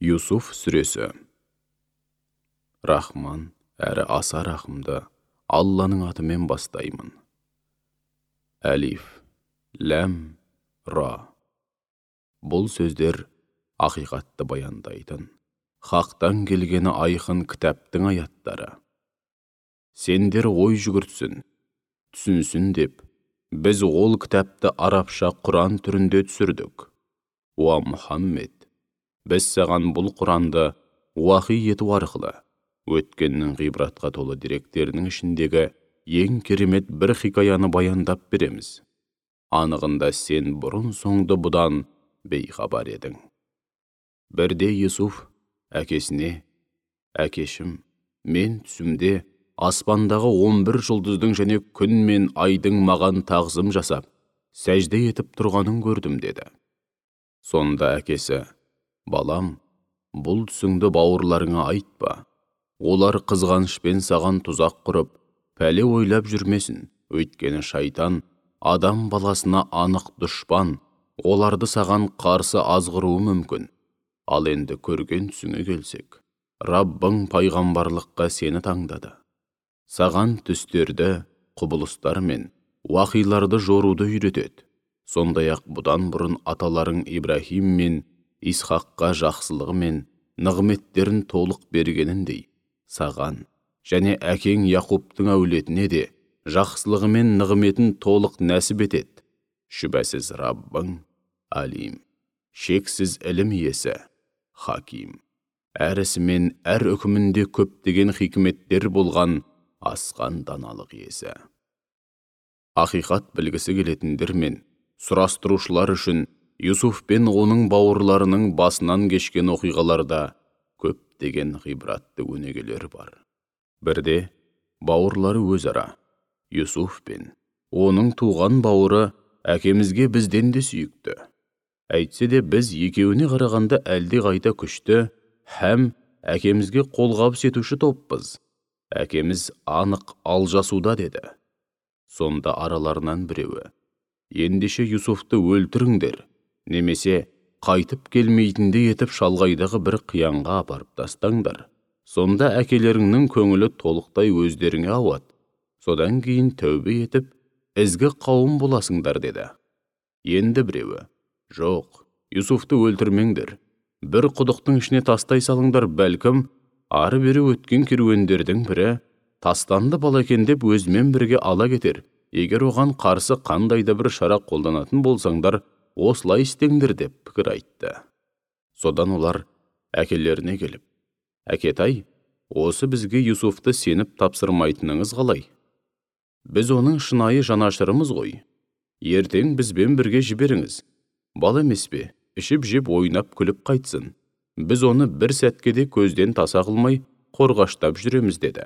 Юсуф сүресі. Рахман әрі аса рахымды Алланың атымен бастаймын. Әлиф, ләм, ра. Бұл сөздер ақиқатты баяндайтын, хақтан келгені айқын кітаптың аяттары. Сендер ой жүгіртсін, түсінсін деп, біз ол кітапты арабша Құран түрінде түсірдік. Уа Мұхаммед, біз саған бұл Құранды уахи ету арқылы өткеннің ғибратқа толы деректерінің ішіндегі ең керемет бір хикаяны баяндап береміз. Анығында сен бұрын соңды бұдан бейхабар едің. Бірде Юсуф әкесіне: әкешім, мен түсімде аспандағы 11 жұлдыздың және күн мен айдың маған тағзым жасап, сәжде етіп тұрғанын көрдім деді. Сонда әкесі: балам, бұл түсіңді бауырларыңа айтпа. Олар қызғанышпен саған тұзақ құрып, пәле ойлап жүрмесін. Өйткені шайтан адам баласына анық дұшпан, оларды саған қарсы азғыруы мүмкін. Ал енді көрген түсіңе келсек, Раббың пайғамбарлыққа сені таңдады. Саған түстерді, құбылыстар мен уақиларды жоруды үйретеді. Сондай-ақ бұдан бұрын аталарың Ибрахим мен Исхаққа жақсылығы мен нығметтерін толық бергеніндей, саған және әкең Яқубтың әулетіне де жақсылығы мен нығметін толық нәсіп етеді. Шүбәсіз Раббың Алим, шексіз ілім иесі, Хаким, әр ісі мен әр үкімінде көптеген хикметтер болған асқан даналық иесі. Ақиқат білгісі келетіндер мен сұрастырушылар үшін Юсуф пен оның бауырларының басынан кешкен оқиғаларда көптеген ғибратты өнегелер бар. Бірде бауырлары өзара, Юсуф пен оның туған бауыры: әкемізге бізден де сүйікті. Әйтсе де біз екеуіне қарағанда әлде қайда күшті һәм әкемізге қолғабыс етуші топпыз. Әкеміз анық алжасуда деді. Сонда араларынан біреуі: ендеше Юсуфты өлтіріңдер, немесе қайтып келмейтіндей етіп шалғайдағы бір қиянға апарып тастаңдар. Сонда әкелеріңнің көңілі толықтай өздеріңе ауады. Содан кейін тәубе етіп, ізгі қауым боласыңдар деді. Енді біреуі: жоқ, Юсуфты өлтірмеңдер. Бір құдықтың ішіне тастай салыңдар, бәлкім ары бері өткен керуендердің бірі тастанды бала екен деп өзімен бірге ала кетер. Егер оған қарсы қандай да бір шара қолданатын болсаңдар, осылай істеңдер деп пікір айтты. Содан олар әкелеріне келіп: әкетай, осы бізге Юсуфты сеніп тапсырмайтыныңыз қалай? Біз оның шынайы жанашырымыз ғой. Ертең бізбен бірге жіберіңіз. Бал емес пе, ішіп жеп ойнап күліп қайтсын. Біз оны бір сәтке де көзден таса қылмай қорғаштап жүреміз деді.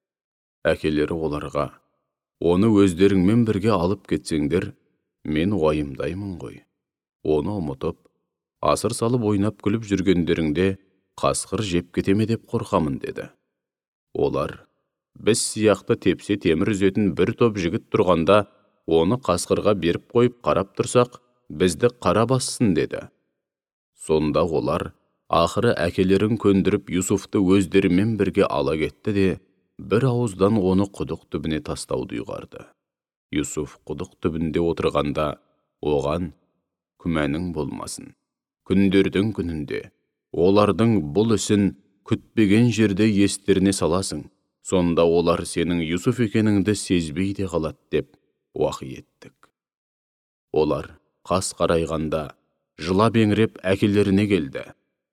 Әкелері оларға: оны өздеріңмен бірге алып кетсеңдер, мен уайымдаймын ғой. Оны ұмытып, асыр салып ойнап күліп жүргендеріңде қасқыр жеп кетеме деп қорқамын деді. Олар: біз сияқты тепсе темір үзетін бір топ жігіт тұрғанда, оны қасқырға беріп қойып қарап тұрсақ, бізді қара бассын деді. Сонда олар ақыры әкелерін көндіріп Юсуфты өздерімен бірге ала кетті де, бір ауыздан оны құдық түбіне тастауды ұйғарды. Юсуф құдық түбінде отырғанда оған: күмәнің болмасын. Күндердің күнінде олардың бұл ісін күтпеген жерде естеріне саласың. Сонда олар сенің Юсуф екеніңді сезбей де қалады деп уахи еттік. Олар қас қарайғанда жылап еңіреп әкелеріне келді.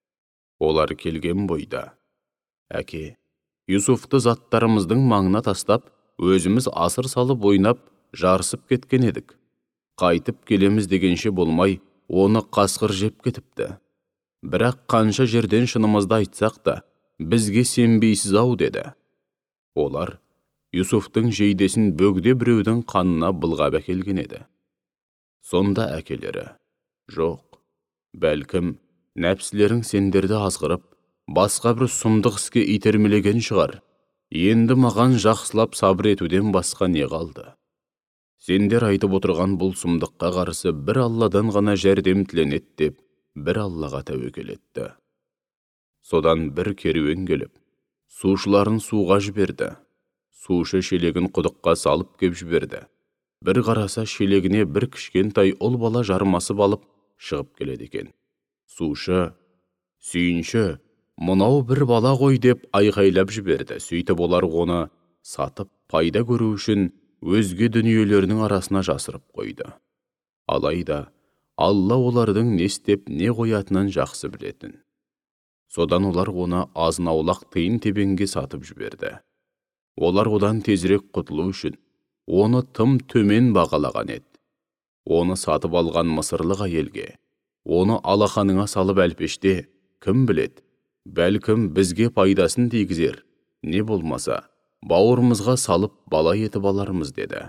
Олар келген бойда: әке, Юсуфты заттарымыздың маңына тастап, өзіміз асыр салып ойнап, жарысып кеткен едік. Қайтып келеміз дегенше болмай, оны қасқыр жеп кетіпті. Бірақ қанша жерден шынымызды айтсақ та, бізге сенбейсіз-ау деді. Олар Юсуфтың жейдесін бөгде біреудің қанына былғап әкелген еді. Сонда әкелері: жоқ, бәлкім нәпсілерің сендерді азғырып, басқа бір сұмдық іске итермелеген шығар. Енді маған жақсылап сабыр етуден басқа не қалды? Сендер айтып отырған бұл сұмдыққа қарсы бір Алладан ғана жәрдем тіленеді деп, бір Аллаға тәуекел етті. Содан бір керуен келіп, сушыларын суға жіберді. Сушы шелегін құдыққа салып кеп жіберді. Бір қараса шелегіне бір кішкентай ұл бала жармасып алып шығып келеді екен. Сушы: «Сүйінші, мынау бір бала ғой» деп айқайлап жіберді. Сөйтіп олар оны сатып, пайда көру үшін өзге дүниелерінің арасына жасырып қойды. Алайда Алла олардың не істеп, не қоятынын жақсы білетін. Содан олар оны азын-аулақ тиын-тебенге сатып жіберді. Олар одан тезірек құтылу үшін оны тым төмен бағалаған еді. Оны сатып алған мысырлық әйелге: «Оны алақаныңа салып әлпеште, кім білет, бәлкім бізге пайдасын тигізер, не болмаса бауырымызға салып бала етіп алармыз» деді.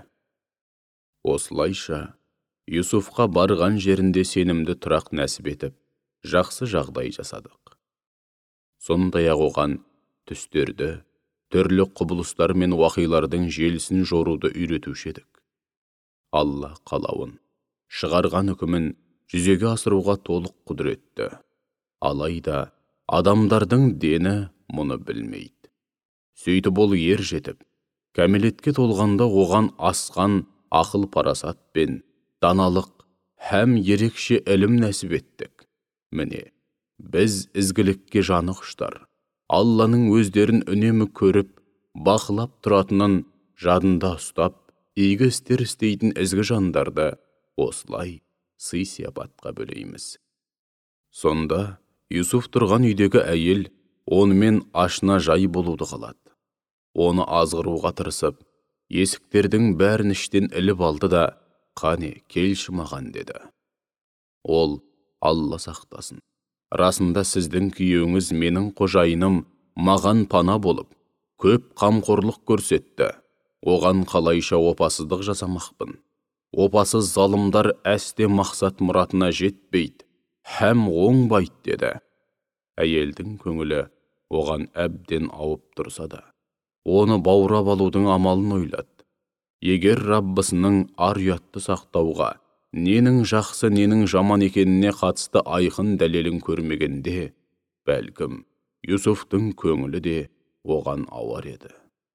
Осылайша Юсуфқа барған жерінде сенімді тұрақ нәсіп етіп, жақсы жағдай жасадық. Сондай-ақ оған түстерді, түрлі құбылыстар мен уақилардың желісін жоруды үйретуші едік. Алла қалауын, шығарған үкімін жүзеге асыруға толық құдіретті. Алайда адамдардың дені мұны білмейді. Сөйтіп ол ер жетіп, кәмелетке толғанда оған асқан ақыл парасат пен даналық һәм ерекше ілім нәсіп еттік. Міне, біз ізгілікке жаны құштар, Алланың өздерін үнемі көріп, бақылап тұратынын жадында ұстап, игі істер істейтін ізгі жандарды осылай сый-сияпатқа бөлейміз. Сонда Юсуф тұрған үйдегі әйел онымен ашына жай болуды қалады. Оны азғыруға тырысып, есіктердің бәрін іштен іліп алды да: «Қане, келші маған» деді. Ол: «Алла сақтасын. Расында сіздің күйеуіңіз менің қожайыным, маған пана болып, көп қамқорлық көрсетті. Оған қалайша опасыздық жасамақпын. Опасыз залымдар әсте мақсат мұратына жетпейді, һәм оңбайды» деді. Әйелдің көңілі оған әбден ауып тұрса да, оны баурап алудың амалын ойлады. Егер Раббысының ар-ұятты сақтауға, ненің жақсы, ненің жаман екеніне қатысты айқын дәлелін көрмегенде, бәлкім Юсуфтың көңілі де оған ауар еді.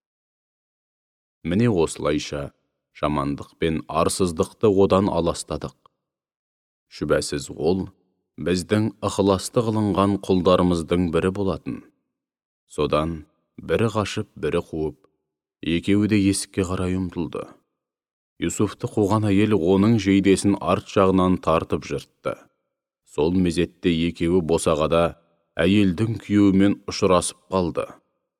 Міне осылайша жамандық пен арсыздықты одан аластадық. Шүбәсіз ол біздің ықыласты қылынған құлдарымыздың бірі болатын. Содан бірі қашып, бірі қуып, екеуі де есікке қарай ұмтылды. Юсуфты қуған әйел оның жейдесін арт жағынан тартып жыртты. Сол мезетте екеуі босағада әйелдің күйеуімен ұшырасып қалды.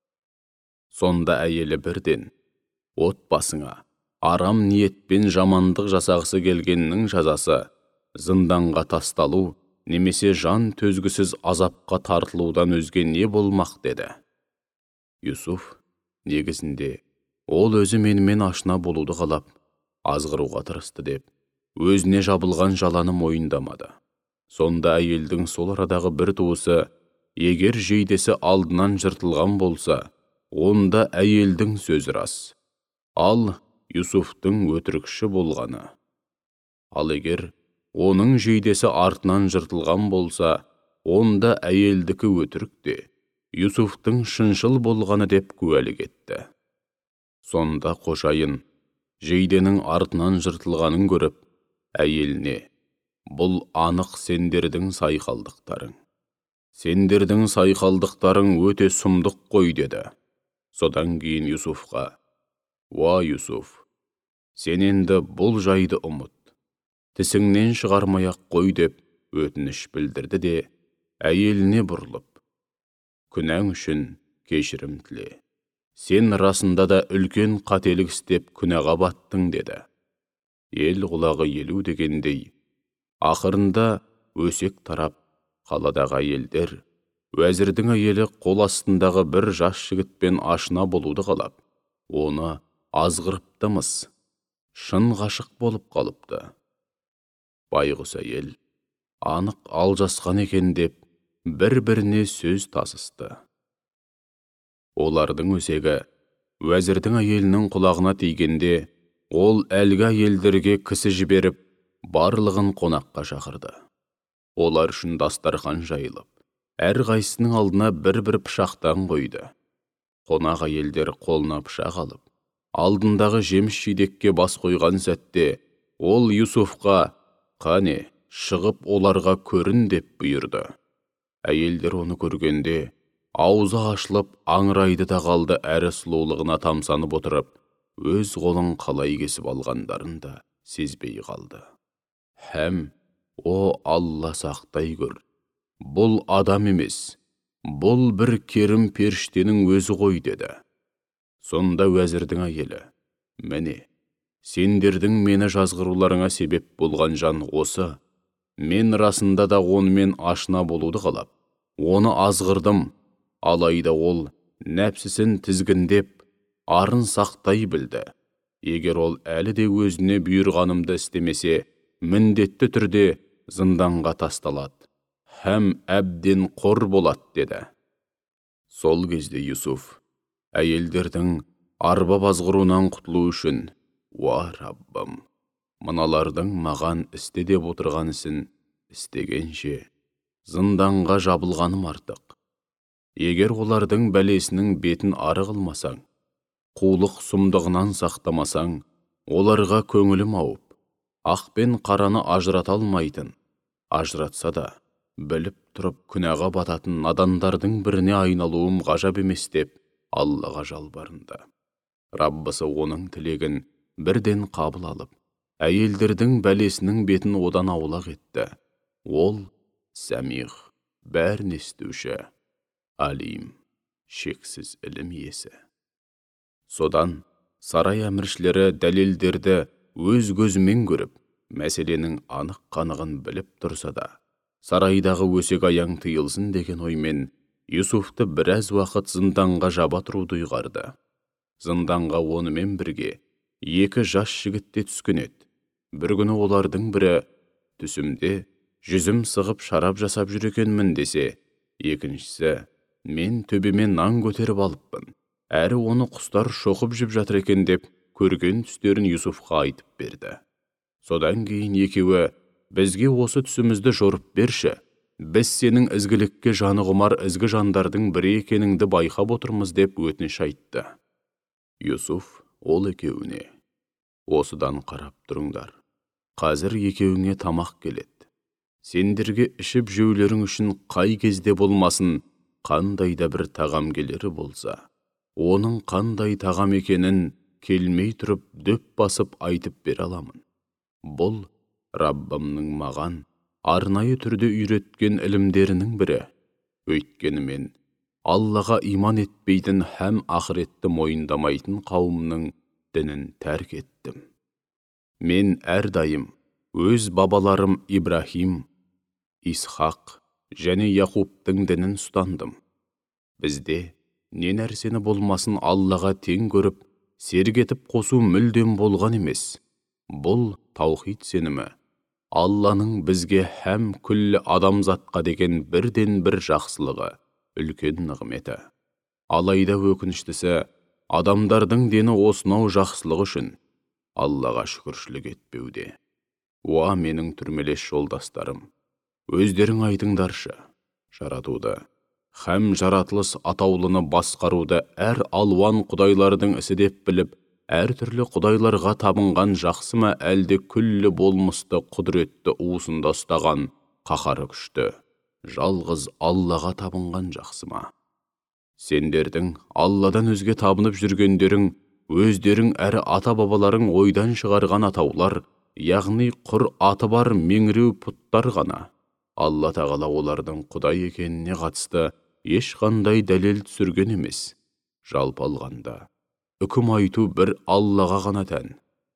Сонда әйелі бірден: «Отбасыңа арам ниетпен жамандық жасағысы келгеннің жазасы зынданға тасталу немесе жан төзгісіз азапқа тартылудан өзге не болмақ» деді. Юсуф негізінде ол өзі менімен ашына болуды қалап, азғыруға тырысты деп, өзіне жабылған жаланы мойындамады. Сонда әйелдің сол арадағы бір туысы, егер жейдесі алдынан жыртылған болса, онда әйелдің сөзі рас, ал Юсуфтың өтірікші болғаны. Ал егер оның жейдесі артынан жыртылған болса, онда әйелдікі өтірік те, Юсуфтың шыншыл болғаны деп куәлік етті. Сонда қожайын жейденің артынан жыртылғанын көріп, әйеліне: «Бұл анық сендердің сайқалдықтарың. Сендердің сайқалдықтарың өте сұмдық қой» деді. Содан кейін Юсуфқа: «Уа Юсуф, сен енді бұл жайды ұмыт, тісіңнен шығармай-ақ қой» деп өтініш білдірді де, әйеліне бұрылып: «Күнәң үшін кешірім тіле. Сен расында да үлкен қателік істеп күнәға баттың» деді. Ел құлағы елу дегендей, ақырында өсек тарап, қаладағы әйелдер, уәзірдің әйелі қол астындағы бір жас жігітпен ашына болуды қалап, оны азғырыптымыз, шын ғашық болып қалыпты. Байғұс әйел анық алжасқан екен деп, бір-біріне сөз тасысты. Олардың өсегі уәзірдің әйелінің құлағына тигенде, ол әлгі әйелдерге кісі жіберіп, барлығын қонаққа шақырды. Олар үшін дастархан жайылып, әрқайсысының алдына бір-бір пышақтан қойды. Қонақ әйелдер қолына пышақ алып, алдындағы жеміс-жидекке бас қойған сәтте, ол Юсуфқа: «Қане, шығып оларға көрін» деп бұйырды. Әйелдер оны көргенде, аузы ашылып аңырайды да қалды, әрі сұлулығына тамсанып отырып, өз қолын қалай кесіп алғандарын да сезбей қалды. Һәм: «О, Алла сақтай көр, бұл адам емес, бұл бір керім періштенің өзі ғой» деді. Сонда уәзірдің әйелі: «Міне, сендердің мені жазғыруларыңа себеп болған жан осы. Мен расында да онымен ашына болуды қалап, оны азғырдым, алайда ол нәпсісін тізгіндеп, арын сақтай білді. Егер ол әлі де өзіне бұйырғанымды істемесе, міндетті түрде зынданға тасталады, һәм әбден қор болады» деді. Сол кезде Юсуф әйелдердің арбап азғыруынан құтылу үшін: «Уа Раббым, мыналардың маған істе деп отырған ісін істегенше, зынданға жабылғаным артық. Егер олардың бәлесінің бетін ары қылмасаң, қулық сұмдығынан сақтамасаң, оларға көңілім ауып, ақ пен қараны ажырата алмайтын, ажыратса да, біліп тұрып күнәға бататын надандардың біріне айналуым ғажап емес» деп Аллаға жалбарынды. Раббысы оның тілегін бірден қабыл алып, әйелдердің бәлесінің бетін одан аулақ етті. Ол Сәмиғ, бәрін естуші, Алим, шексіз ілім иесі. Содан сарай әміршілері дәлелдерді өз көзімен көріп, мәселенің анық қанығын біліп тұрса да, сарайдағы өсек аяң тыйылсын деген оймен Юсуфты біраз уақыт зынданға жаба тұруды ұйғарды. Зынданға онымен бірге 2 жас жігітте түскен еді. Бір күні олардың бірі: «Түсімде жүзім сығып шарап жасап жүр екенмін» десе, екіншісі: «Мен төбеме нан көтеріп алыппын, әрі оны құстар шоқып жеп жатыр екен» деп көрген түстерін Юсуфқа айтып берді. Содан кейін екеуі: «Бізге осы түсімізді жорып берші, біз сенің ізгілікке жаны құмар ізгі жандардың бірі екеніңді байқап отырмыз» деп өтініш айтты. Юсуф ол екеуіне: «Осыдан қарап тұрыңдар, қазір екеуіңе тамақ келеді. Сендерге ішіп жеулерің үшін қай кезде болмасын, қандай да бір тағам келері болса, оның қандай тағам екенін келмей тұрып дөп басып айтып бере аламын. Бұл Раббымның маған арнайы түрде үйреткен ілімдерінің бірі. Өйткені мен Аллаға иман етпейтін һәм ақыретті мойындамайтын қауымның дінін тәрк еттім. Мен әрдайым өз бабаларым Ибрахим, Исхақ және Яқубтың дінін ұстандым. Бізде не нәрсені болмасын Аллаға тең көріп, серік етіп қосу мүлдем болған емес. Бұл таухид сенімі Алланың бізге һәм күллі адамзатқа деген бірден бір жақсылығы, үлкен нығметі. Алайда өкініштісі, адамдардың дені осынау жақсылығы үшін Аллаға шүкіршілік етпеуде. Уа менің түрмелес жолдастарым, өздерің айтыңдаршы, жаратуды һәм жаратылыс атаулыны басқаруды әр алуан құдайлардың ісі деп біліп, әр түрлі құдайларға табынған жақсы ма, әлде күллі болмысты құдіретті уысында ұстаған қаһары күшті жалғыз Аллаға табынған жақсы ма? Сендердің Алладан өзге табынып жүргендерің өздерің әрі ата-бабаларың ойдан шығарған атаулар, яғни құр аты бар меңіреу пұттар ғана. Алла тағала олардың құдай екеніне қатысты ешқандай дәлел түсірген емес. Жалпы алғанда үкім айту бір Аллаға ғана тән.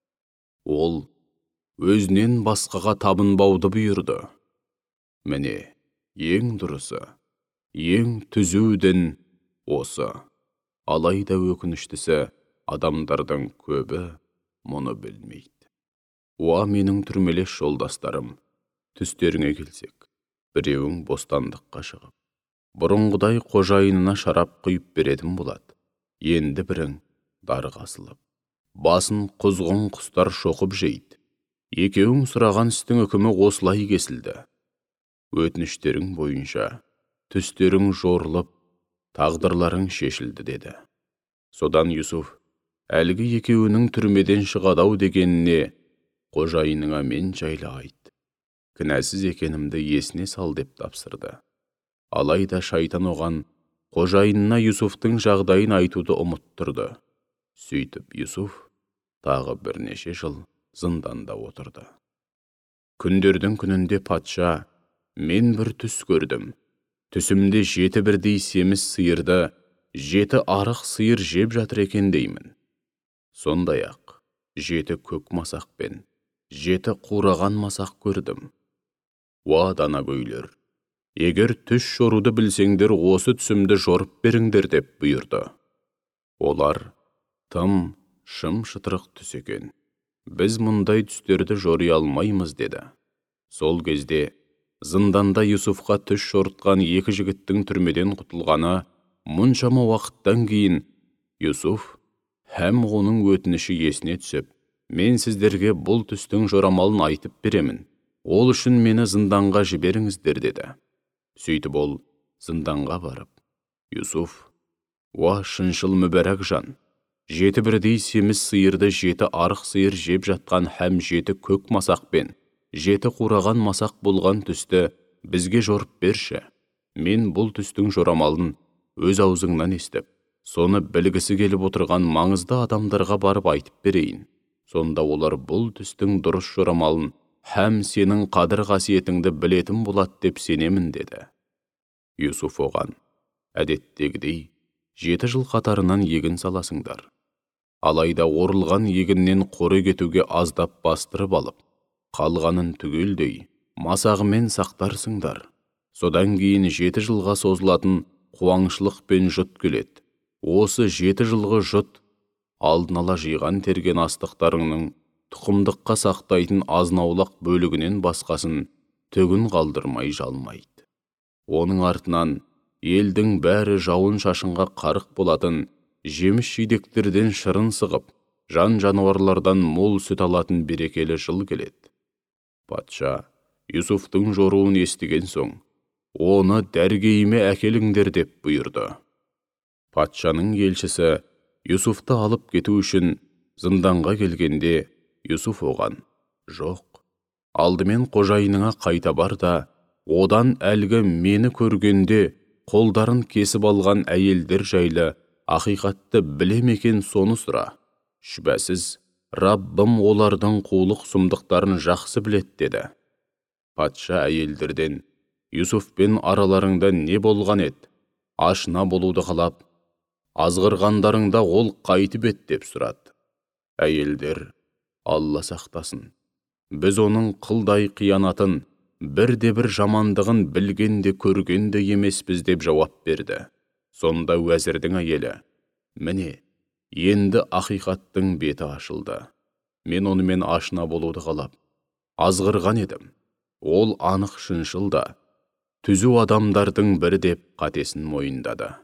Ол өзінен басқаға табынбауды бұйырды. Міне, ең дұрысы, ең түзу дін осы. Алайда өкініштісі, адамдардың көбі мұны білмейді. Уа менің түрмелес жолдастарым, түстеріңе келсек, біреуің бостандыққа шығып, бұрынғыдай қожайынына шарап құйып беретін болады. Енді бірің дарға асылып, басын құзғын құстар шоқып жейді. Екеуің сұраған істің үкімі осылай кесілді. Өтініштерің бойынша түстерің жорылып, тағдырларың шешілді деді. Содан Юсуф, әлгі екеуінің түрмеден шығадау дегеніне, қожайыныңа мен жайлы айт. Кінәсіз екенімді есіне сал деп тапсырды. Алайда шайтан оған қожайынына Юсуфтың жағдайын айтуды ұмыттырды. Сөйтіп Юсуф тағы бірнеше жыл зынданда отырды. Күндердің күнінде патша, мен бір түс көрдім. Түсімде 7 бірдей семіз сиырды 7 арық сиыр жеп жатыр екен деймін. Сондай-ақ 7 көк масақ пен 7 қураған масақ көрдім. Уа данагөйлер, егер түс жоруды білсеңдер, осы түсімді жорып беріңдер деп бұйырды. Олар тым шым-шытырық түс екен. Біз мұндай түстерді жори алмаймыз деді. Сол кезде зынданда Юсуфқа түс жорытқан 2 жігіттің түрмеден құтылғаны мұншама уақыттан кейін Юсуф һәм оның өтініші есіне түсіп, мен сіздерге бұл түстің жорамалын айтып беремін. Ол үшін мені зынданға жіберіңіздер деді. Сөйтіп ол зынданға барып, Юсуф, уа шыншыл мүбәрәк жан, 7 бірдей семіз сиырды 7 арық сиыр жеп жатқан һәм 7 көк масақ пен 7 қураған масақ болған түсті бізге жорып берші. Мен бұл түстің жорамалын өз аузыңнан естіп, соны білгісі келіп отырған маңызды адамдарға барып айтып берейін. Сонда олар бұл түстің дұрыс жорамалын һәм сенің қадір қасиетіңді білетін болады деп сенемін деді. Юсуф оған, әдеттегідей 7 жыл қатарынан егін саласыңдар. Алайда орылған егіннен қоры кетуге аздап бастырып алып, қалғанын түгелдей масағымен сақтарсыңдар. Содан кейін 7 жылға созылатын қуаңшылық пен жұт келеді. Осы 7 жылғы жұт алдын ала жиған терген астықтарыңның тұқымдыққа сақтайтын азнаулақ бөлігінен басқасын түгін қалдырмай жалмайды. Оның артынан елдің бәрі жауын шашынға қарық болатын жеміс жидектерден шырын сығып, жан-жануарлардан мол сүт алатын берекелі жыл келеді. Патша Юсуфтың жоруын естіген соң, оны дәргейіме әкеліңдер деп бұйырды. Патшаның елшісі Юсуфты алып кету үшін зынданға келгенде, Юсуф оған, жоқ, алдымен қожайыныңа қайта бар да, одан әлгі мені көргенде қолдарын кесіп алған әйелдер жайлы ақиқатты білемекен соны сұра. Шүбәсіз, Раббым олардың қулық сұмдықтарын жақсы білет деді. Патша әйелдерден, Юсуфпен араларыңда не болған еді? Ашына болуды қалап, азғырғандарыңда ол қайтып ет деп сұрады. Әйелдер, Алла сақтасын, біз оның қылдай қиянатын, бірде-бір жамандығын білгенде көргенде емеспіз деп жауап берді. Сонда уәзірдің әйелі, міне, енді ақиқаттың беті ашылды. Мен онымен ашына болуды қалап, азғырған едім. Ол анық шыншыл да, түзу адамдардың бірі деп қатесін мойындады.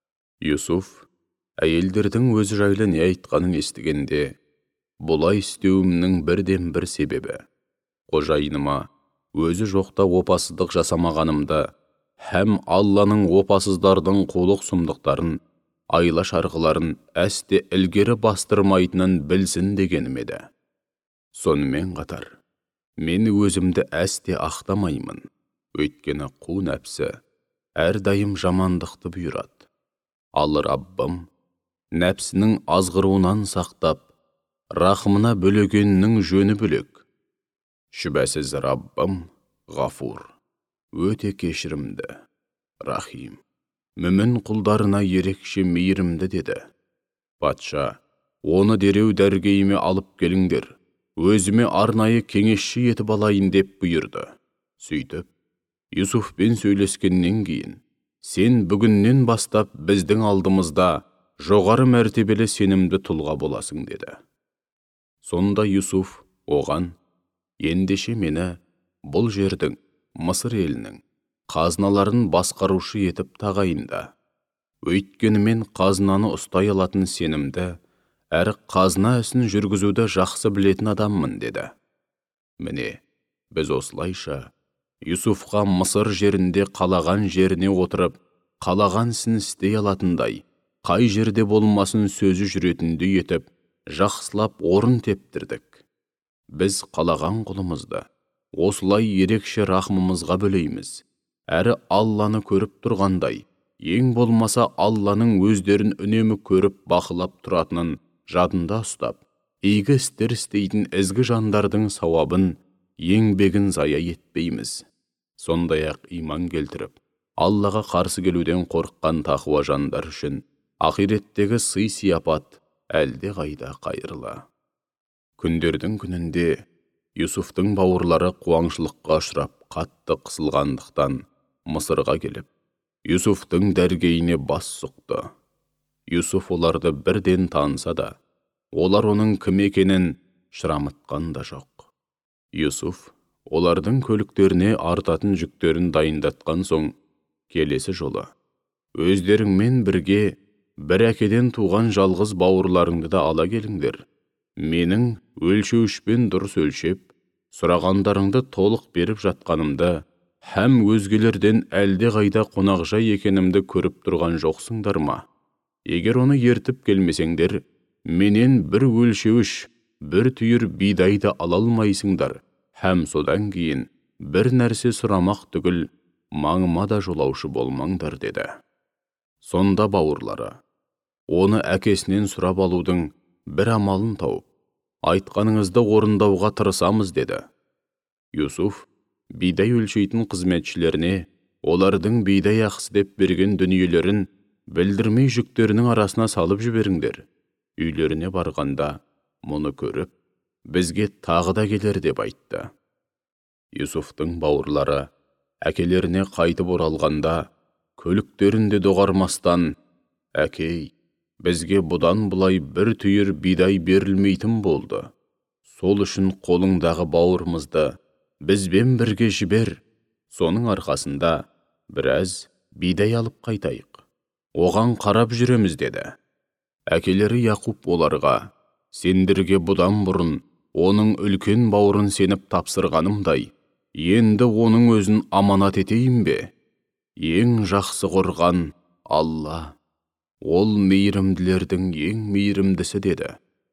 Юсуф, әйелдердің өзі жайлы не айтқанын естігенде, бұлай істеуімнің бірден бір себебі, қожайыныма өзі жоқта опасыздық жасамағанымды, һәм Алланың опасыздардың қулық сұмдықтарын, айла шарғыларын әсте ілгері бастырмайтынын білсін дегенім еді. Сонымен қатар, мен өзімді әсте ақтамаймын, өйткені қу нәпсі әрдайым жамандықты бұйырады. Ал Раббым нәпсінің азғыруынан сақтап, рахымына бөлегеннің жөні бөлек. Шүбәсіз Раббым ғафур, өте кешірімді, рахим, мүмін құлдарына ерекше мейірімді деді. Патша, оны дереу дәргейіме алып келіңдер, өзіме арнайы кеңесші етіп алайын деп бұйырды. Сөйтіп, Юсуфпен сөйлескеннен кейін, сен бүгіннен бастап біздің алдымызда жоғары мәртебелі сенімді тұлға боласың деді. Сонда Юсуф оған, ендеше мені бұл жердің, Мысыр елінің, қазыналарын басқарушы етіп тағайында. Өйткені мен қазынаны ұстай алатын сенімді, әрі қазына ісін жүргізуді жақсы білетін адаммын деді. Міне, біз осылайша Юсуфқа Мысыр жерінде қалаған жеріне отырып, қалаған ісін істей алатындай, қай жерде болмасын сөзі жүретіндей етіп, жақсылап орын тептірдік. Біз қалаған құлымызды осылай ерекше рахмымызға бөлейміз. Әрі Алланы көріп тұрғандай, ең болмаса Алланың өздерін үнемі көріп бақылап тұратынын жадында ұстап, игі істер істейтін ізгі жандардың сауабын, еңбегін зая етпейміз. Сондай-ақ иман келтіріп, Аллаға қарсы келуден қорыққан тақуа жандар үшін ақиреттегі сый-сияпат әлде қайда қайырлы. Күндердің күнінде Юсуфтың бауырлары қуаңшылыққа ұшырап қатты қысылғандықтан Мысырға келіп, Юсуфтың дәргейіне бас сұқты. Юсуф оларды бірден таныса да, олар оның кім екенін шырамытқан да жоқ. Юсуф олардың көліктеріне артатын жүктерін дайындатқан соң, келесі жолы өздеріңмен бірге бір әкеден туған жалғыз бауырларыңды да ала келіңдер. Менің өлшеуішпен дұрыс өлшеп, сұрағандарыңды толық беріп жатқанымды, һәм өзгелерден әлде қайда қонақжай екенімді көріп тұрған жоқсыңдар ма? Егер оны ертіп келмесеңдер, менен бір өлшеуіш, бір түйір бидайды ала алмайсыңдар, һәм содан кейін бір нәрсе сұрамақ түгіл, маңыма да жолаушы болмаңдар деді. Сонда бауырлары оны әкесінен сұрап алудың бір амалын тауып, айтқаныңызды орындауға тырысамыз деді. Юсуф бидай өлшейтін қызметшілеріне олардың бидай ақысы деп берген дүниелерін білдірмей жүктерінің арасына салып жіберіңдер. Үйлеріне барғанда мұны көріп, бізге тағы да келер деп айтты. Юсуфтың бауырлары әкелеріне қайтып оралғанда, көліктерінде доғармастан, «Әкей, бізге бұдан бұлай бір түйір бидай берілмейтін болды. Сол үшін қолыңдағы бауырымызды бізбен бірге жібер. Соның арқасында біраз бидай алып қайтайық. Оған қарап жүреміз» деді. Әкелері Яқуб оларға, «Сендерге бұдан бұрын оның үлкен бауырын сеніп тапсырғанымдай, енді оның өзін аманат етейін бе? Ең жақсы қорған Алла, ол мейірімділердің ең мейірімдісі» деді.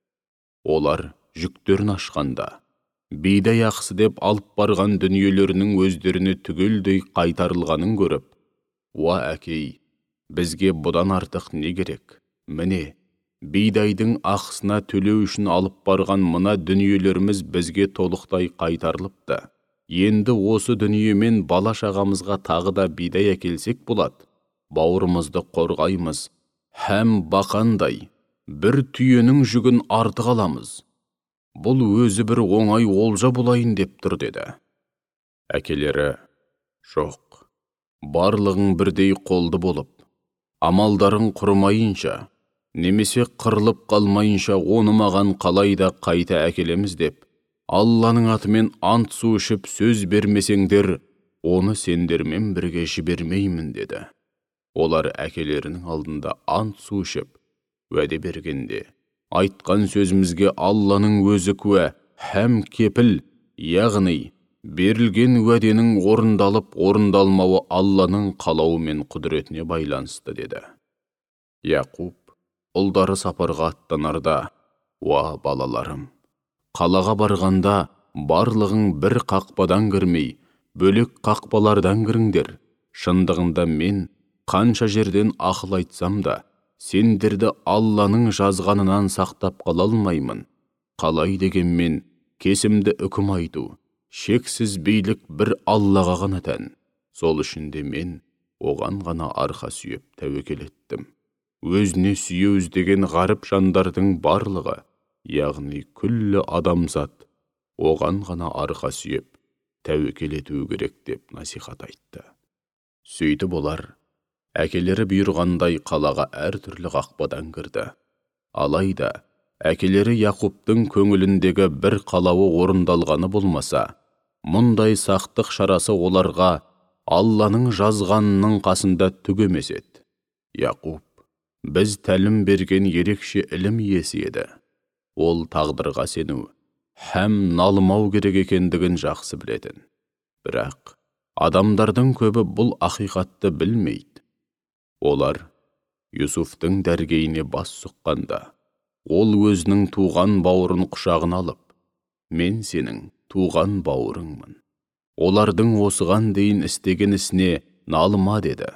Олар жүктерін ашқанда, бидай ақысы деп алып барған дүниелерінің өздеріне түгелдей қайтарылғанын көріп, «Уа әкей, бізге бұдан артық не керек? Міне, бидайдың ақысына төлеу үшін алып барған мына дүниелеріміз бізге толықтай қайтарылыпты. Енді осы дүниемен бала шағамызға тағы да бидай әкелсек болады. Бауырымызды қорғаймыз, һәм бақандай бір түйенің жүгін артық аламыз. Бұл өзі бір оңай олжа болайын деп тұр» деді. Әкелері, «Жоқ, барлығың бірдей қолды болып, амалдарың құрымайынша, немесе қырылып қалмайынша оны маған қалайда қайта әкелеміз деп, Алланың атымен ант су ішіп сөз бермесеңдер, оны сендермен бірге жібермеймін» деді. Олар әкелерінің алдында ант су ішіп, уәде бергенде, айтқан сөзімізге Алланың өзі куә, һәм кепіл, яғни берілген уәденің орындалып орындалмауы Алланың қалауы мен құдіретіне байланысты деді. Яқуб ұлдары сапарға аттанарда, «Уа балаларым, қалаға барғанда барлығың бір қақпадан кірмей, бөлек қақпалардан кіріңдер. Шындығында мен қанша жерден ақыл айтсам да, сендерді Алланың жазғанынан сақтап қала алмаймын. Қалай дегенмен кесімді үкім айту, шексіз билік бір Аллаға ғана тән. Сол үшін де мен оған ғана арқа сүйеп тәуекел еттім. Өзіне сүйеу іздеген ғарып жандардың барлығы, яғни күллі адамзат, оған ғана арқа сүйеп тәуекел ету керек» деп насихат айтты. Сөйтіп олар әкелері бұйырғандай қалаға әртүрлі қақпадан кірді. Алайда әкелері Яқубтың көңіліндегі бір қалауы орындалғаны болмаса, мұндай сақтық шарасы оларға Алланың жазғанының қасында түк емес еді. Яқуб біз тәлім берген ерекше ілім иесі еді. Ол тағдырға сену һәм налымау керек екендігін жақсы білетін. Бірақ Адамдардың көбі бұл ақиқатты білмейді. Олар Юсуфтың дәргейіне бас сұққанда, ол өзінің туған бауырын құшағына алып, мен сенің туған бауырыңмын. Олардың осыған дейін істеген ісіне налыма деді.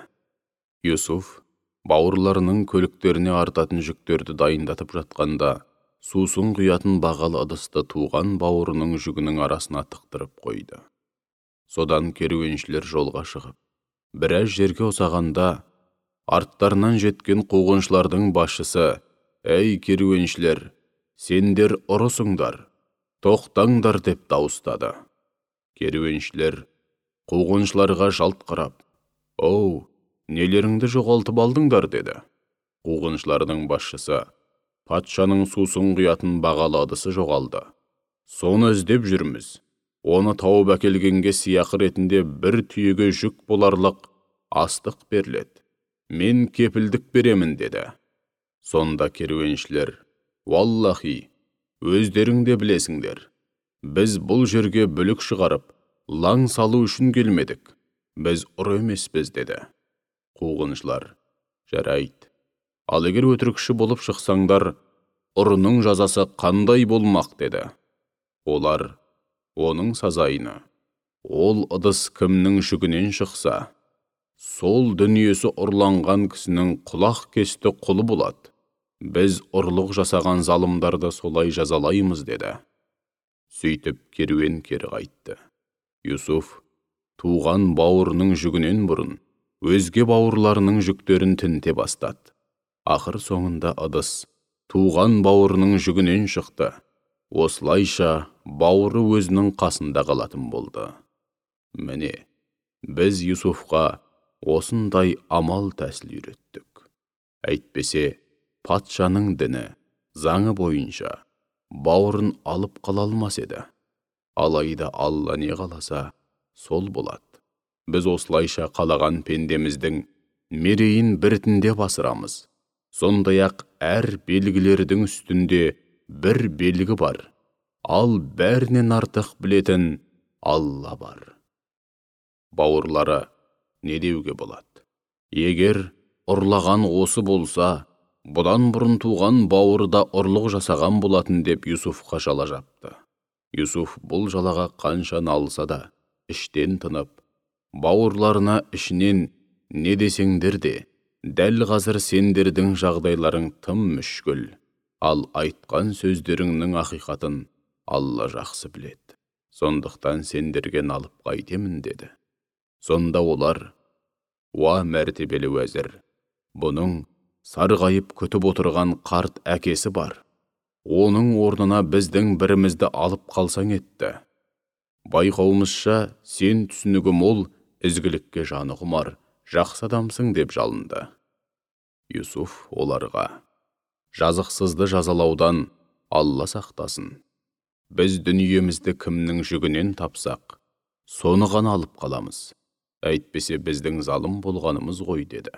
Юсуф бауырларының көліктеріне артатын жүктерді дайындатып жатқанда, сусын құятын бағалы ыдысты туған бауырының жүгінің арасына тықтырып қойды. Содан керуеншілер жолға шығып, біраз жерге ұзағанда, арттарынан жеткен қуғыншылардың басшысы: «Әй керуеншілер, сендер ұрысыңдар, тоқтаңдар» деп дауыстады. Керуеншілер қуғыншыларға жалт қарап: «Оу, нелеріңді жоғалтып алдыңдар?» деді. Қуғыншылардың басшысы: «Патшаның сусын құятын бағалы ыдысы жоғалды. Соны іздеп жүрміз. Оны тауып әкелгенге сыйақы ретінде бір түйеге жүк боларлық астық беріледі. Мен кепілдік беремін» деді. Сонда керуеншілер: «Валлахи, өздерің де білесіңдер. Біз бұл жерге бүлік шығарып, лаң салу үшін келмедік. Біз ұры емеспіз» деді. Қуғыншылар: «Жарайды. Ал егер өтірікші болып шықсаңдар, ұрының жазасы қандай болмақ?» деді. Олар: «Оның сазайыны. Ол ыдыс кімнің жүгінен шықса, сол дүниесі ұрланған кісінің құлақ кесті құлы болады. Біз ұрлық жасаған залымдарды солай жазалаймыз» деді. Сөйтіп керуен кері қайтты. Юсуф туған бауырының жүгінен бұрын өзге бауырларының жүктерін тінте бастады. Ақыр соңында ыдыс туған бауырының жүгінен шықты. Осылайша бауыры өзінің қасында қалатын болды. Міне, біз Юсуфқа осындай амал тәсіл үйреттік. Әйтпесе, патшаның діні, заңы бойынша бауырын алып қала алмас еді. Алайда Алла не қаласа, сол болады. Біз осылайша қалаған пендеміздің мерейін біртіндеп асырамыз. Сондай-ақ әр белгілердің үстінде бір белгі бар. Ал бәрінен артық білетін Алла бар. Бауырлары не деуге болады? Егер ұрлаған осы болса, бұдан бұрын туған бауыры да ұрлық жасаған болатын деп Юсуфқа жала жапты. Юсуф бұл жалаға қанша налыса да, іштен тынып, бауырларына ішінен: «Не десеңдер де, дәл қазір сендердің жағдайларың тым мүшкіл. Ал айтқан сөздеріңнің ақиқатын Алла жақсы біледі. Сондықтан сендерге налып қайтемін» деді. Сонда олар: «Уа мәртебелі уәзір, бұның сарғайып күтіп отырған қарт әкесі бар. Оның орнына біздің бірімізді алып қалсаң етті. Байқауымызша, сен түсінігі мол, ізгілікке жаны құмар, жақсы адамсың» деп жалынды. Юсуф оларға: «Жазықсызды жазалаудан Алла сақтасын. Біз дүниемізді кімнің жүгінен тапсақ, соны ғана алып қаламыз. Әйтпесе біздің залым болғанымыз ғой» деді.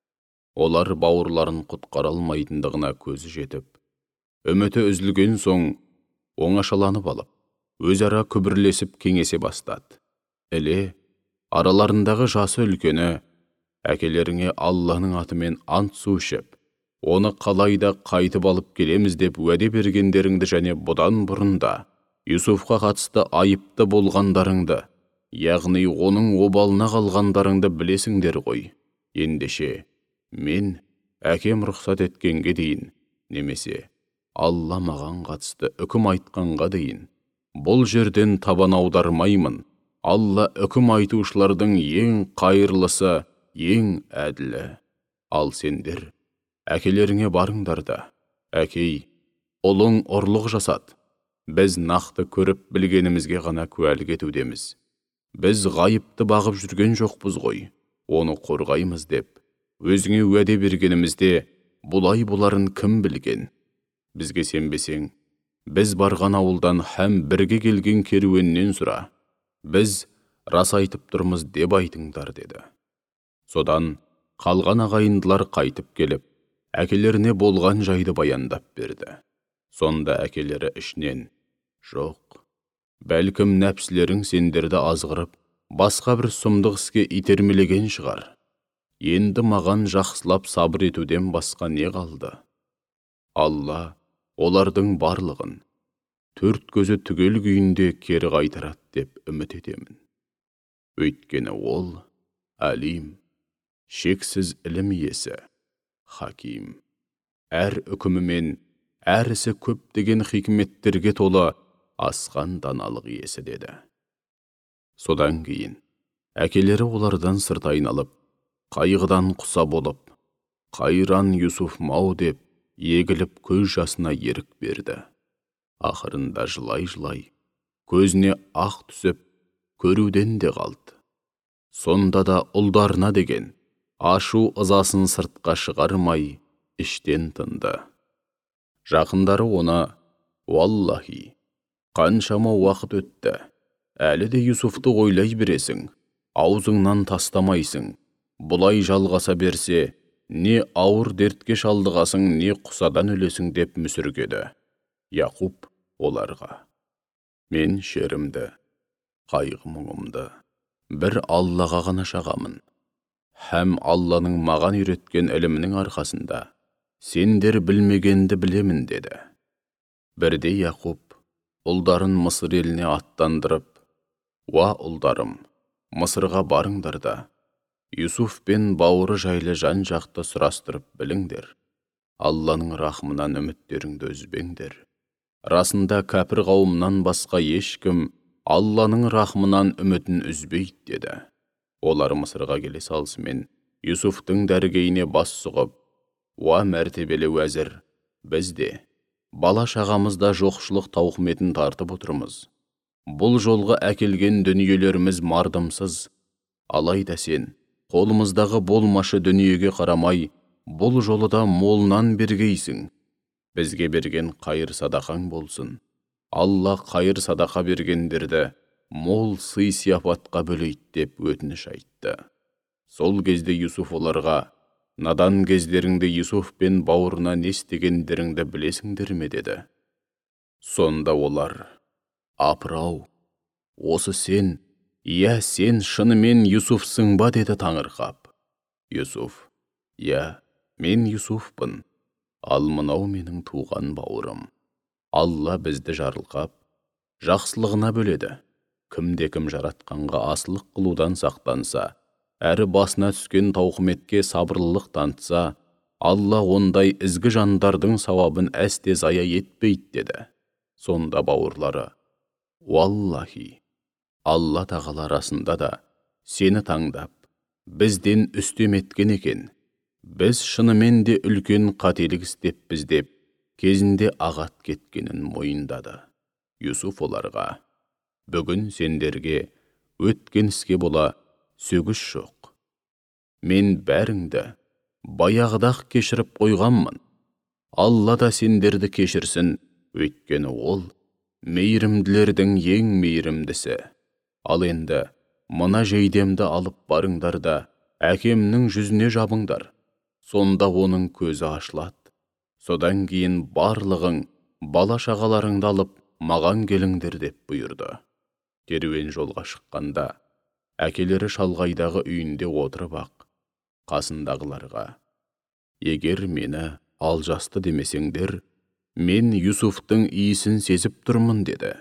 Олар бауырларын құтқара алмайтындығына көзі жетіп, үміті үзілген соң оңашаланып алып, өзара күбірлесіп кеңесе бастады. Іле, араларындағы жасы үлкені: «Әкелеріңе Алланың атымен ант су ішіп, оны қалайда қайтып алып келеміз» деп уәде бергендеріңді және бұдан бұрында Юсуфқа қатысты айыпты болғандарыңды, яғни оның обалына қалғандарыңды білесіңдер ғой. Ендеше мен әкем рұқсат еткенге дейін, немесе Алла маған қатысты үкім айтқанға дейін бұл жерден табан аудармаймын. Алла үкім айтушылардың ең қайырлысы, ең әділі. Ал сендер әкелеріңе барыңдар да: «Әкей, ұлың ұрлық жасады. Біз нақты көріп білгенімізге ғана куәлік етудеміз. Біз ғайыпты бағып жүрген жоқпыз ғой, оны қорғаймыз» деп өзіңе уәде бергенімізде бұлай боларын кім білген? Бізге сенбесең, біз барған ауылдан һәм бірге келген керуеннен сұра. Біз рас айтып тұрмыз деп айтыңдар» деді. Содан қалған ағайындылар қайтып келіп, әкелеріне болған жайды баяндап берді. Сонда әкелері ішінен: «Жоқ, бәлкім нәпсілерің сендерді азғырып, басқа бір сұмдық іске итермелеген шығар. Енді маған жақсылап сабыр етуден басқа не қалды? Алла олардың барлығын төрт көзі түгел күйінде кері қайтарады деп үміт етемін. Өйткені ол әлим, шексіз ілім иесі, хаким. Әр үкімімен, әр ісі көптеген хикметтерге толы асқан даналық иесі деді. Содан кейін әкелері олардан сырт айналып, қайғыдан құса болып, қайран Юсуф мау деп егіліп көз жасына ерік берді. Ақырында жылай-жылай, көзіне ақ түсіп, көруден де қалды. Сонда да ұлдарына деген ашу ызасын сыртқа шығармай, іштен тынды. Жақындары оны, «Уаллахи, қаншама уақыт өтті, әлі де Юсуфты ойлай бересің, аузыңнан тастамайсың. Бұлай жалғаса берсе, не ауыр дертке шалдығасың, не құсадан өлесің» деп мүсіркеді. Яқуб оларға: «Мен шерімді, қайғы-мұңымды бір Аллаға ғана шағамын. Һәм Алланың маған үйреткен ілімінің арқасында сендер білмегенді білемін» деді. Бірде Яқуб ұлдарын Мысыр еліне аттандырып: «Уа ұлдарым, Мысырға барыңдар да, Юсуф пен бауыры жайлы жан-жақты сұрастырып біліңдер. Алланың рахымынан үміттеріңді үзбеңдер. Расында кәпір қауымнан басқа ешкім Алланың рахымынан үмітін үзбейді» деді. Олар Мысырға келе салысымен Юсуфтың дәргейіне бас сұғып: «Уа мәртебелі уәзір, біз де, бала шағамызда жоқшылық тауқыметін тартып отырмыз. Бұл жолға әкелген дүниелеріміз мардымсыз. Алайда сен, қолымыздағы болмашы дүниеге қарамай, бұл жолы да молынан бергейсің. Бізге берген қайыр садақаң болсын. Алла қайыр садақа бергендерді мол сый сияпатқа бөлейді» деп өтініш айтты. Сол кезде Юсуф оларға: «Надан кездеріңде Юсуф пен бауырына не істегендеріңді білесіңдер ме?» деді. Сонда олар: «Апыр-ау, осы сен, сен шынымен Юсуфсың ба?» деді таңырқап. Юсуф: «Мен Юсуфпын, ал мынау менің туған бауырым. Алла бізді жарылқап, жақсылығына бөледі. Кімде-кім жаратқанға асылық қылудан сақтанса, әрі басына түскен тауқыметке сабырлылық танытса, Алла ондай ізгі жандардың сауабын әсте зая етпейді» деді. Сонда бауырлары: «Уаллахи, Алла тағала расында да сені таңдап, бізден үстем еткен екен. Біз шынымен де үлкен қателік істеппіз» деп кезінде ағат кеткенін мойындады. Юсуф оларға: «Бүгін сендерге өткен іске бола сөгіс жоқ. Мен бәріңді баяғыда-ақ кешіріп қойғанмын. Алла да сендерді кешірсін, өйткені ол мейірімділердің ең мейірімдісі. Ал енді мына жейдемді алып барыңдар да әкемнің жүзіне жабыңдар. Сонда оның көзі ашылады. Содан кейін барлығың бала шағаларыңды алып маған келіңдер» деп бұйырды. Керуен жолға шыққанда әкелері шалғайдағы үйінде отырып ақ қасындағыларға: «Егер мені алжасты демесеңдер, мен Юсуфтың иісін сезіп тұрмын» деді.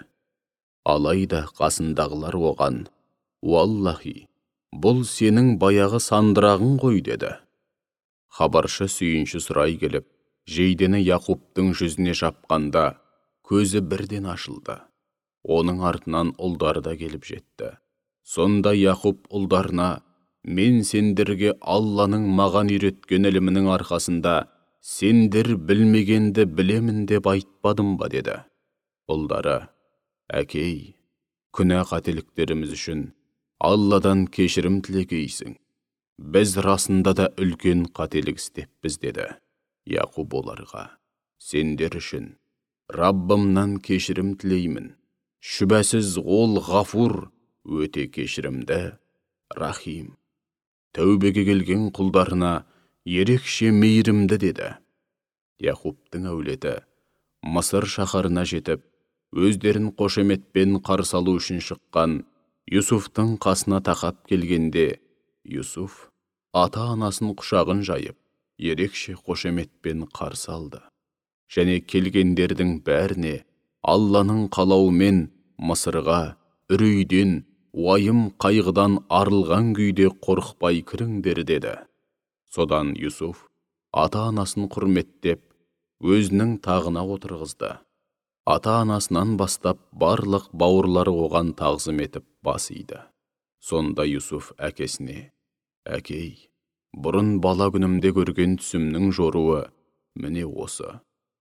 Алайда қасындағылар оған: «Уаллахи, бұл сенің баяғы сандырағың ғой» деді. Хабаршы сүйінші сұрай келіп, жейдені Яқубтың жүзіне жапқанда, көзі бірден ашылды. Оның артынан ұлдары да келіп жетті. Сонда Яқуб ұлдарына: «Мен сендерге Алланың маған үйреткен ілімінің арқасында сендер білмегенді білемін деп айтпадым ба?» деді. Ұлдары: «Әкей, күнә қателіктеріміз үшін Алладан кешірім тілегейсің. Біз расында да үлкен қателік істеппіз» деді. Яқуб оларға: «Сендер үшін Раббымнан кешірім тілеймін. Шүбәсіз ол ғафур, өте кешірімді, рахим. Тәубеге келген құлдарына ерекше мейірімді» деді. Яқубтың әулеті Мысыр шаһарына жетіп, өздерін қошеметпен қарсы алу үшін шыққан Юсуфтың қасына тақап келгенде, Юсуф ата-анасын құшағын жайып, ерекше қошеметпен қарсы алды. Және келгендердің бәріне Алланың қалауымен Мысырға үрейден, уайым қайғыдан арылған күйде қорықпай кіріңдер деді. Содан Юсуф ата-анасын құрметтеп, өзінің тағына отырғызды. Ата-анасынан бастап барлық бауырлары оған тағзым етіп бас иді. Сонда Юсуф әкесіне: «Әкей, бұрын бала күнімде көрген түсімнің жоруы міне осы.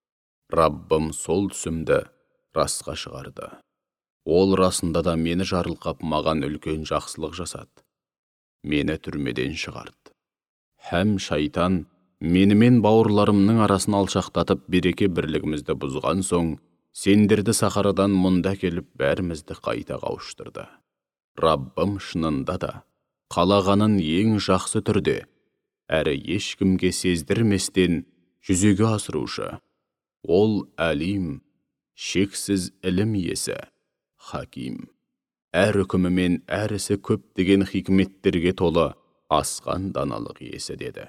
Раббым сол түсімді расқа шығарды. Ол расында да мені жарылқап маған үлкен жақсылық жасады. Мені түрмеден шығарды. Һәм шайтан менімен бауырларымның арасын алшақтатып береке бірлігімізді бұзған соң, сендерді сахарадан мұнда келіп бәрімізді қайта қауыштырды. Раббым шынында да қалағанын ең жақсы түрде, әрі ешкімге сездірместен жүзеге асырушы. Ол әлим, шексіз ілім иесі, хаким. Әр үкімі мен әр ісі көптеген хикметтерге толы асқан даналық иесі деді.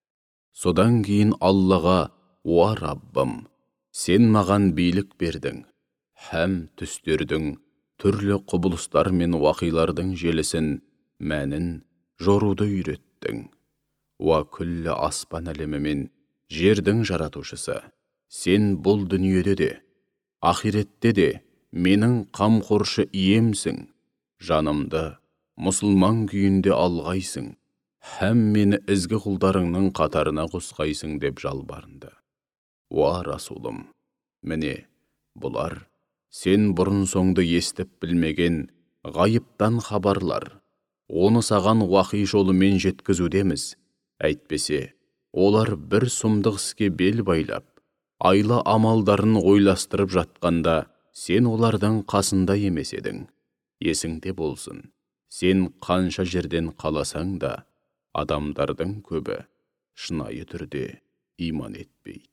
Содан кейін Аллаға: «Уа Раббым, сен маған билік бердің, һәм түстердің, түрлі құбылыстар мен уақилардың желісін, мәнін, жоруды үйреттің. Уа күллі аспан әлемі мен жердің жаратушысы, сен бұл дүниеде де, ахиретте де менің қамқоршы иемсің, жанымды мұсылман күйінде алғайсың, һәм мені ізгі құлдарыңның қатарына қосқайсың» деп жалбарынды. «Уа Расулым, міне, бұлар сен бұрын соңды естіп білмеген ғайыптан хабарлар. Оны саған уахи жолымен жеткізудеміз. Әйтпесе, олар бір сұмдық іске бел байлап, айла амалдарын ойластырып жатқанда, сен олардың қасында емес едің. Есіңде болсын, сен қанша жерден қаласаң да, адамдардың көбі шынайы түрде иман етпейді.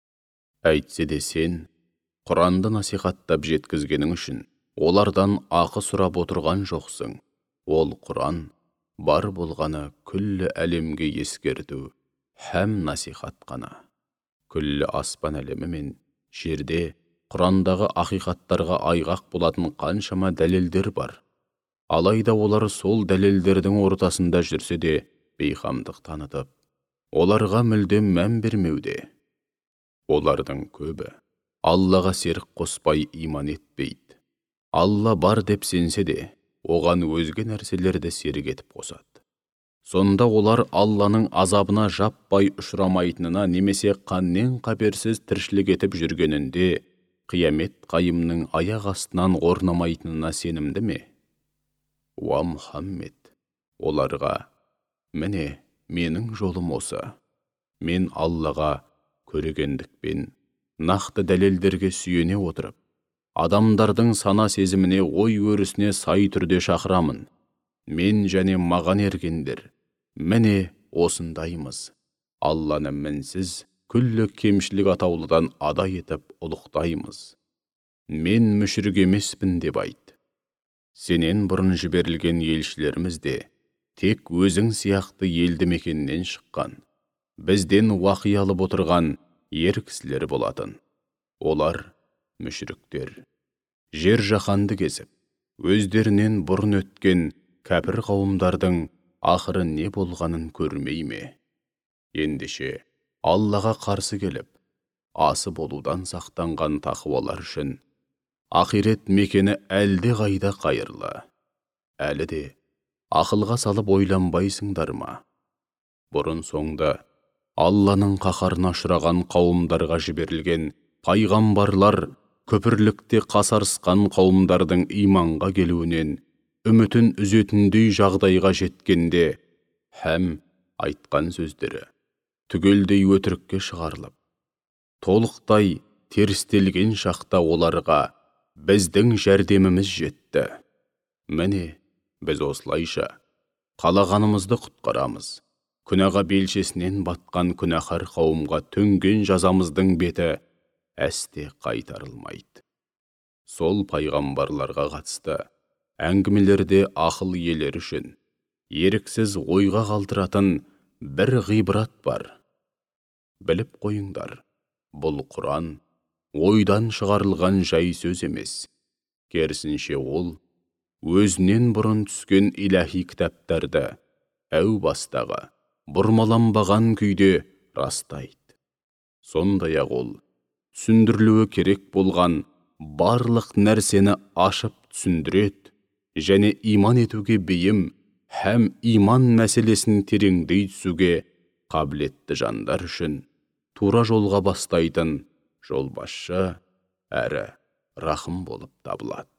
Әйтсе де сен Құранды насихаттап жеткізгенің үшін олардан ақы сұрап отырған жоқсың. Ол Құран бар болғаны күллі әлемге ескерту һәм насихат қана. Күллі аспан әлемі мен жерде Құрандағы ақиқаттарға айғақ болатын қаншама дәлелдер бар. Алайда олар сол дәлелдердің ортасында жүрсе де бейқамдық танытып, оларға мүлдем мән бермеуде. Олардың көбі Аллаға серік қоспай иман етпейді. Алла бар деп сенсе де, оған өзге нәрселерді серік етіп қосады. Сонда олар Алланың азабына жаппай ұшырамайтынына немесе қаннен қаперсіз тіршілік етіп жүргенінде, қиямет қайымның аяқ астынан орнамайтынына сенімді ме? Уа Мұхаммед, оларға: «Міне, менің жолым осы. Мен Аллаға көрегендікпен, нақты дәлелдерге сүйене отырып, адамдардың сана сезіміне, ой өрісіне сай түрде шақырамын. Мен және маған ергендер, міне осындаймыз. Алланы мінсіз, күллі кемшілік атаулыдан ада етіп ұлықтаймыз. Мен мүшрик емеспін» деп айт. Сенен бұрын жіберілген елшілеріміз де тек өзің сияқты елді мекеннен шыққан, бізден уақи алып отырған ер кісілер болатын. Олар, мүшриктер, жер жаһанды кезіп, өздерінен бұрын өткен кәпір қауымдардың ақыры не болғанын көрмей ме? Ендеше Аллаға қарсы келіп, асы болудан сақтанған тақуалар үшін ақирет мекені әлде қайда қайырлы. Әлі де ақылға салып ойланбайсыңдар ма? Бұрын соңды Алланың қаһарына ұшыраған қауымдарға жіберілген пайғамбарлар көпірлікте қасарысқан қауымдардың иманға келуінен үмітін үзетіндей жағдайға жеткенде, һәм айтқан сөздері түгелдей өтірікке шығарылып, толықтай терістелген шақта оларға біздің жәрдеміміз жетті. Міне, біз осылайша қалағанымызды құтқарамыз. Күнәға белшесінен батқан күнәһар қауымға төнген жазамыздың беті әсте қайтарылмайды. Сол пайғамбарларға қатысты әңгімелерде ақыл иелері үшін еріксіз ойға қалдыратын бір ғибрат бар. Біліп қойыңдар, бұл Құран ойдан шығарылған жай сөз емес. Керісінше ол өзінен бұрын түскен иләһи кітаптарды әу бастағы бұрмаланбаған күйде растайды. Сондай-ақ ол түсіндірілуі керек болған барлық нәрсені ашып түсіндіреді және иман етуге бейім һәм иман мәселесін тереңдей түсуге қабілетті жандар үшін тура жолға бастайтын жолбасшы әрі рахым болып табылады.